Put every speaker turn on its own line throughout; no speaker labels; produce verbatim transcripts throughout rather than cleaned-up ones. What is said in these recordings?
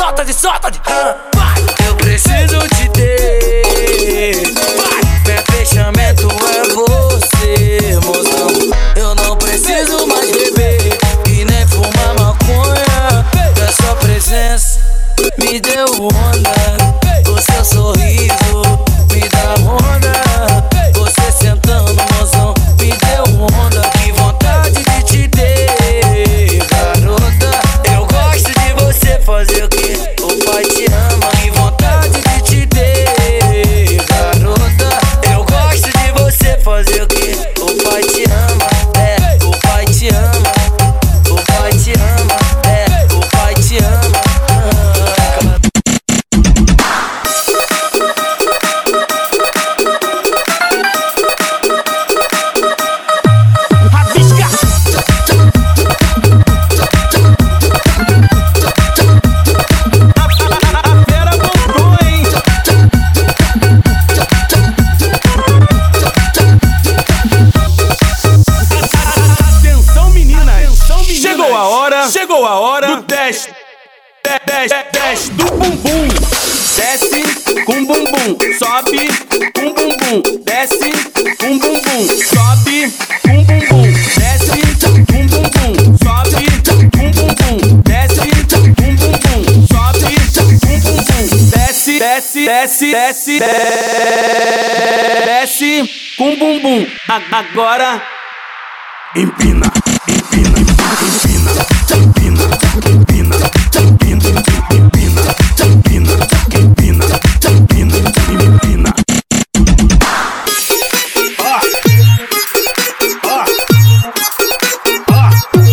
solta de, solta de. Eu preciso te ter. Meu fechamento é você, mozão. Eu não preciso mais beber e nem fumar maconha. Da sua presença me deu onda. O seu sorriso me dá onda. Você sentando, mozão, me deu onda. Que vontade de te ter, garota. Eu gosto de você fazer o que o pai te ama. Que vontade de te ter, garota. Eu gosto de você fazer o que o pai te ama. É, o pai te ama. O pai te ama. É, o pai te ama.
Chegou a hora do teste, teste, teste do bumbum. Desce com bumbum, sobe com bumbum, desce com bumbum, sobe com bumbum, desce com bumbum, sobe com bumbum, desce com bumbum, sobe com bumbum, desce, desce, desce, desce, desce com bumbum. Agora empina, empina, empina. Empina, empina, empina, empina, empina, empina, empina, empina. Ó, ó, ó.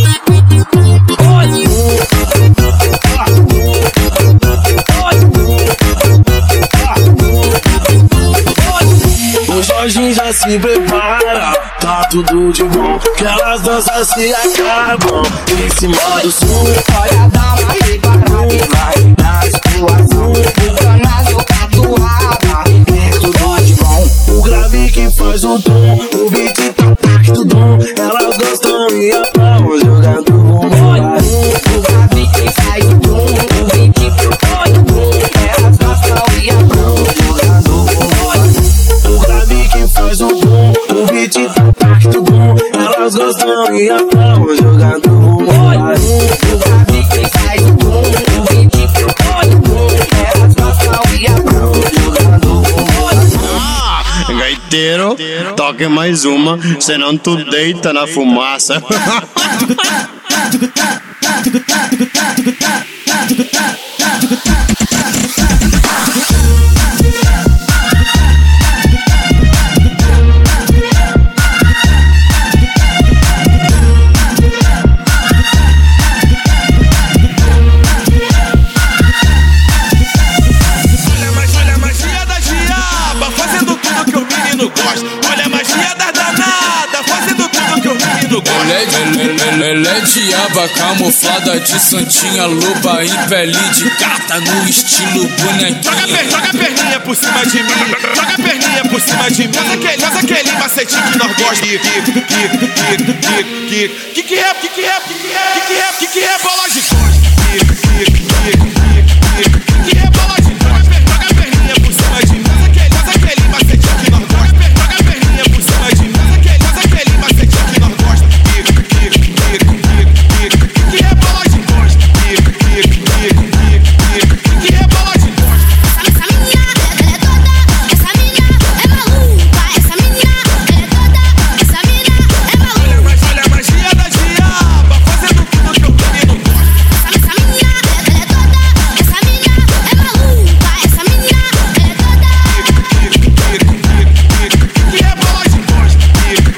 O Jorginho já se prepara, tá tudo de bom, que elas danças se acabam em cima do sul.
Olha, dá uma reparada e vai na situação. O canal tatuada, é tudo de bom.
O grave que faz o tom, o beat tá perto do dom. Elas gostam e aplaudem jogando bumbum.
O grave que faz o tom, o beat tá perto do dom. Elas gostam e aplaudem jogando bumbum.
O grave que faz o tom, o beat tá perto do dom. Elas gostam e aplaudem jogando bumbum.
O grave que faz o tom, o beat tá perto do dom. Elas gostam e aplaudem jogando bumbum.
Gaiteiro, toque mais uma, senão tu deita na fumaça.
Ela é diaba camuflada de santinha, loba em pele de gata no estilo bonequinha.
Joga, per, joga a perninha por cima de mim, joga a perninha por cima de mim. Faz aquele, faz aquele macetinho que nós gostamos. Que que que que que é, que que é, que que é, que que é, que que é bola de costa. Que que que que é bola de costa. Joga a perninha por cima de mim. Faz aquele, faz aquele macetinho que nós gostamos. Joga a perninha por cima de mim. Faz aquele, faz aquele macetinho que nós gostamos. Que é bola de costa. Que é bola de costa.
Essa menina, ela é toda, essa menina é maluca. Essa menina, ela é toda, essa menina é maluca.
Mas olha a magia da diaba, fazendo tudo que o menino gosta.
Essa menina, ela é toda, essa menina é maluca. Essa menina, ela é toda.
Que é bola de costa. Que é,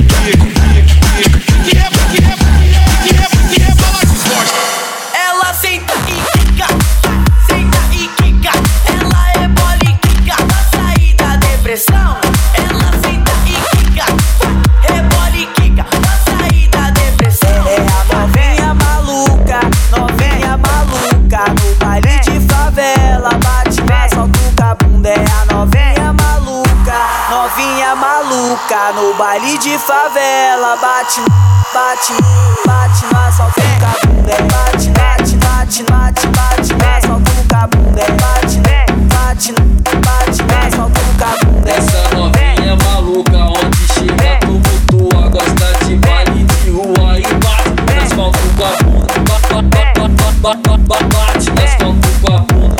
que é, que é, que é bola de costa.
Ela senta e quica, senta e quica. Ela é bola e quica pra sair da depressão. Ela senta e quica, rebola e quica pra sair da depressão. É a novinha maluca, novinha maluca. No baile de favela, bate mais alto que a bunda. É a novinha maluca, novinha maluca. No baile de favela, bate, bate, bate mais alto que a bunda. Bate, bate, bate, bate, bate mais alto. a bunda, é bate, bate, bate no asfalto com a bunda.
Essa novinha é maluca, onde chega tumultua, gosta de baile de rua e bate no asfalto com a bunda. Bate no asfalto com a bunda.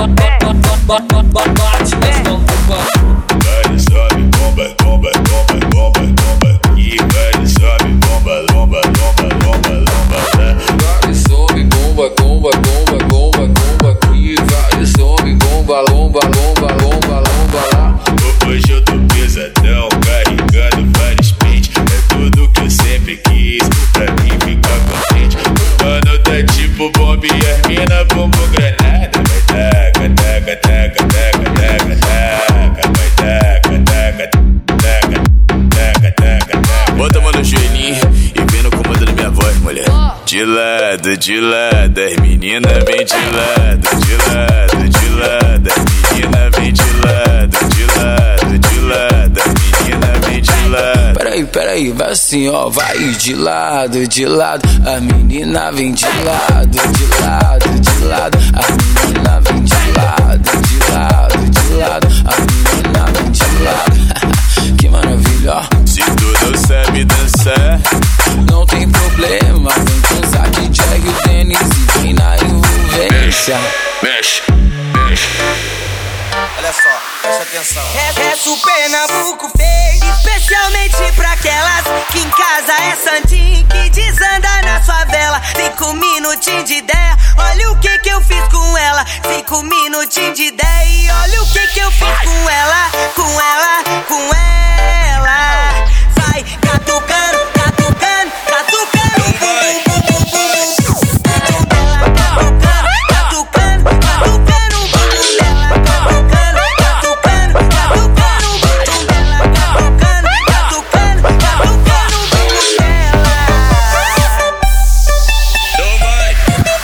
Bate no asfalto com a bunda.
Vai, sobe, bomba, bomba, bomba, bomba, bomba. E vai, sobe, bomba, lomba, lomba, lomba, lomba.
Vai, sobe, bomba, bomba, bomba, bomba, bomba. E vai, sobe, bomba, lomba, lomba, lomba, lomba lá.
Hoje eu tô pesadão, carregando vários pentes. É tudo que eu sempre quis, pra mim ficar contente. O mano tá tipo bomba e as mina bumbum granada. Vai taca, taca, taca, taca, taca, taca. Vai taca, taca, taca, taca, taca, taca. Bota a mão no joelhinho e vem no comando da minha voz, mulher. De lado, de lado, as meninas vem de lado. De lado, de lado, as meninas vem de lado. De lado, de lado, as meninas vem de lado.
Peraí, peraí, vai assim, ó, vai de lado, de lado. A menina vem de lado, de lado, de lado. A menina vem de lado, de lado, de lado. A menina vem de lado. Que maravilha, ó.
Se tu não sabe dançar,
não tem problema, vem com o Zack, Jag, o Dennis e vem na envolvência.
mexe, mexe.
Olha só, presta atenção.
É, é Super Nabuco fez especialmente pra aquelas que em casa é santinho, que desanda na favela. Cinco minutinhos de ideia, olha o que que eu fiz com ela. Cinco minutinhos de ideia e olha o que que eu fiz com ela. Com ela, com ela. Vai catucando, catucando, catucando. Bum, bum, bum, bum, bum, bum. Bum dela catucando, catucando, catucando. Bum dela catucando, catucando, catucando. Bum dela catucando, catucando, catucando. Bum dela.
Então vai,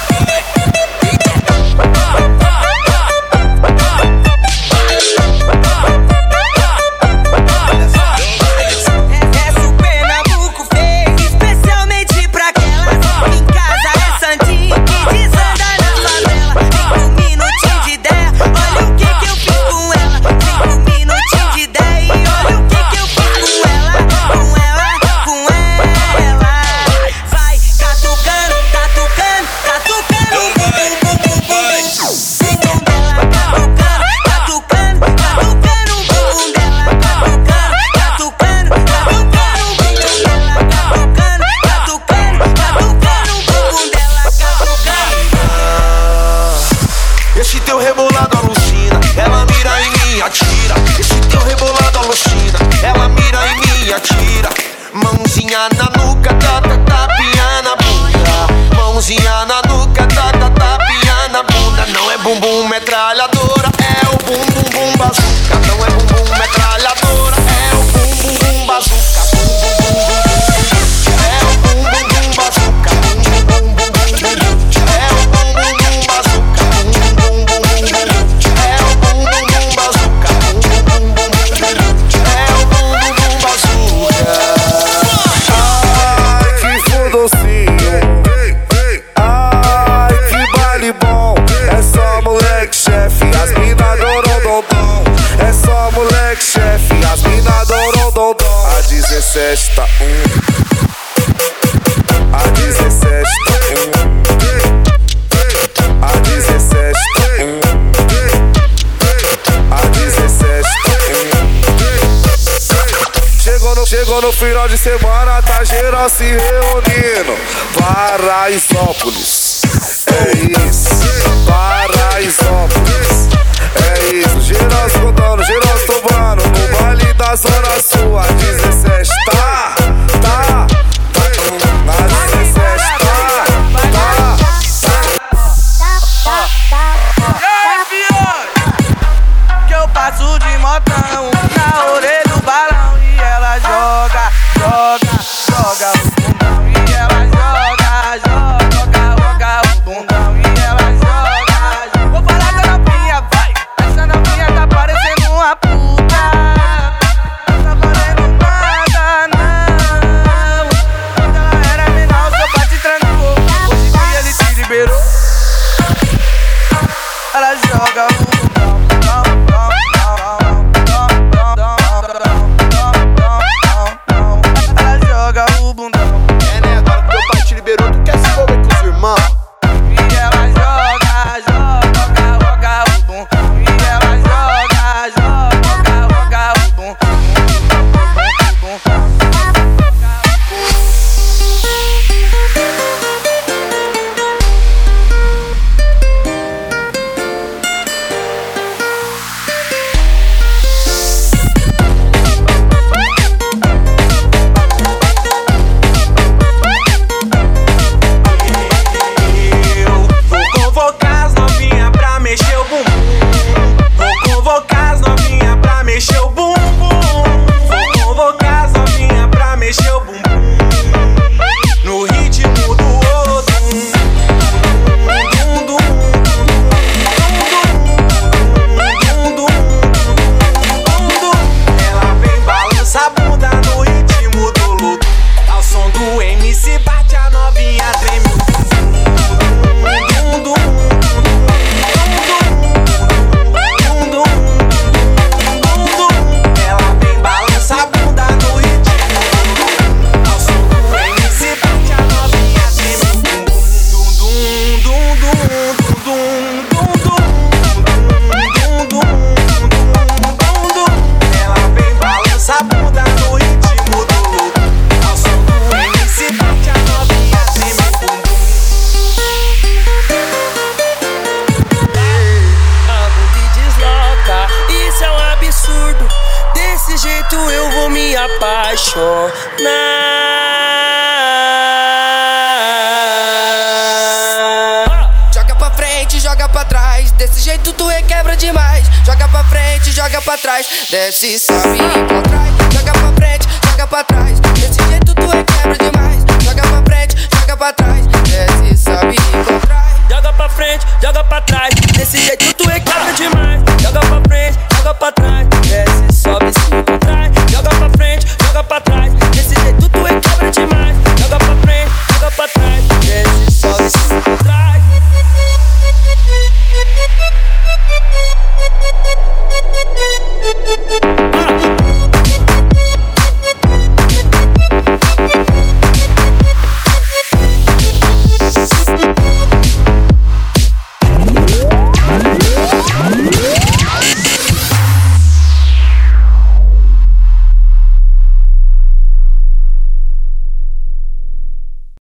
É Super Nabuco fez especialmente pra aquelas que em casa é santinho, que desanda na favela. Cinco minutinhos de ideia, olha o que que eu fiz com ela. Cinco minutinhos de ideia e olha o que que eu fiz com ela. Com ela, com ela. Vai catucando, catucando, catucando. Bum, bum, bum, bum, bum. Bum dela catucando, catucando, catucando. Bum dela catucando, catucando, catucando. Bum dela catucando, catucando, catucando. Bum dela catucando.
Esse teu rebolado alucina, ela mira em mim e atira. Esse teu rebolado alucina, ela mira em mim e atira. Mãozinha na nuca, tá, tá, tapinha na bunda. Mãozinha na nuca, tá, tá, tapinha na bunda. Não é bumbum metralhadora, é o bum bum bum bazuca. Não é bumbum metralhadora, é o bum bum bum bazuca. Bum bum bum bum bum. É o bum bum bum bazuca. Bum bum bum bum bum. É o bum bum bum bazuca. Bum bum bum bum bum. É o bum bum bum bazuca. Bum bum bum bum bum. É o bum bum bum bazuca.
Ai, que fodocinho. Ai, que baile bom. É só moleque chefe, as mina adoram dom. É só moleque chefe, as mina adoram dom. A dezessete tá um. A dezessete tá um. A dezessete tá um. A dezessete tá um. Chegou no, chegou no final de semana, tá geral se reunindo. Paraisópolis, é isso. Paraisópolis, é isso. Geral escutando, geral tombando no baile da Zona Sul. A dezessete tá, tá, tá. A dezessete tá, tá, tá.
E aí, fione? Que eu passo de motão na orelha do balão e ela joga, joga, joga o bundão e ela joga, joga, joga o bundão e ela joga. Vou falar com a novinha, vai. Essa novinha tá parecendo uma puta. Tá valendo nada.
alto, tu requebra demais. Joga pra frente, joga pra trás. Desce, sobe e contrai. Joga pra frente, joga pra trás.